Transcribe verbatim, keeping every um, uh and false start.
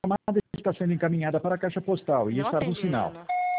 chamada está sendo encaminhada para a caixa postal e Não está no atendi sinal. ela.